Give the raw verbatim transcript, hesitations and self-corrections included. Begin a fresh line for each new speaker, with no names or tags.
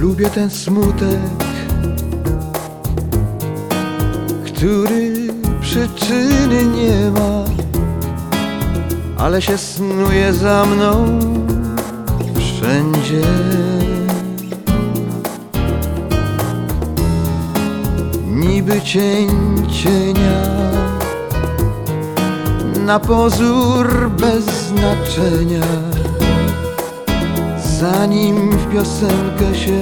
Lubię ten smutek, który przyczyny nie ma, ale się snuje za mną wszędzie. Niby cień cienia, na pozór bez znaczenia, zanim w piosenkę się